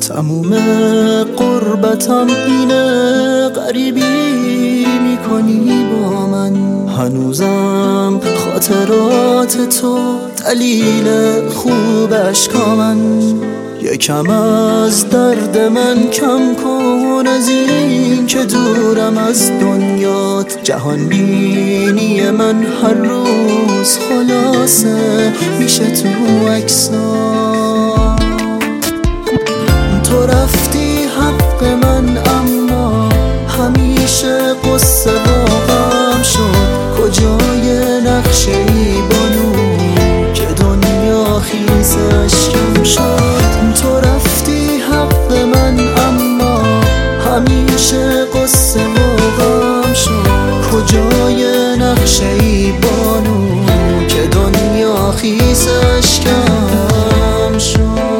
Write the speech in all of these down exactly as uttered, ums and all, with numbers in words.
تموم قربتم اینه غریبی میکنی با من. هنوزم خاطرات تو دلیل خوب اشکامن. یکم از درد من کم کن از این که دورم از دنیات. جهان بینی من هر روز خلاصه میشه تو عکسات. تو رفتی حق من اما همیشه قصه با غم شد. کجای نقشه ای بانو که دنیا خیزش کم شد. تو رفتی حق من اما همیشه قصه با غم شد. کجای نقشه ای بانو که دنیا خیزش کم شد.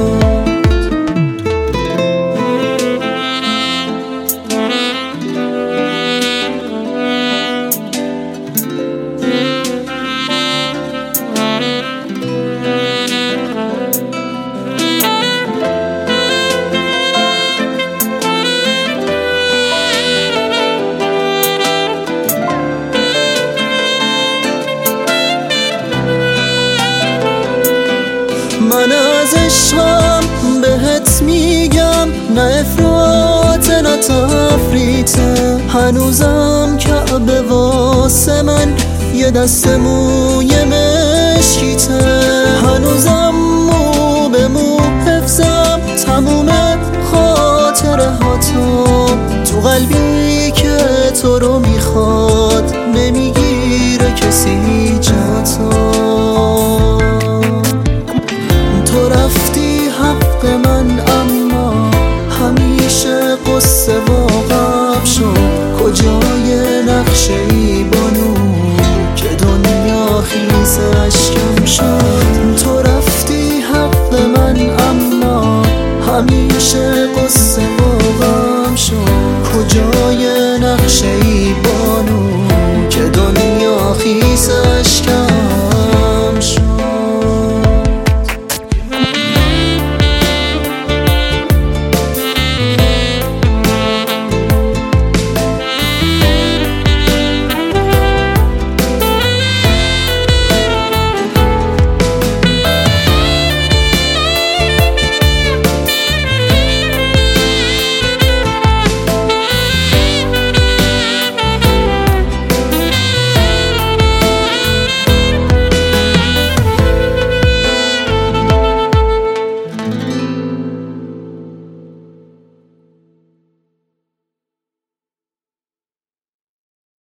من از عشقم بهت میگم نه افراط نه تفریطه. هنوزم کعبه واسه من یه دست موی مشکیته. هنوزم مو به مو حفظم تموم خاطره ها تو. تو قلبی که تو رو میخواد نمیگیره کسی جاتو. تو رفتی حق من اما همیشه قصه با غم شد. کجای نقشه ای بانو که دنیا خیزش کم شد. تو رفتی حق من اما همیشه قصه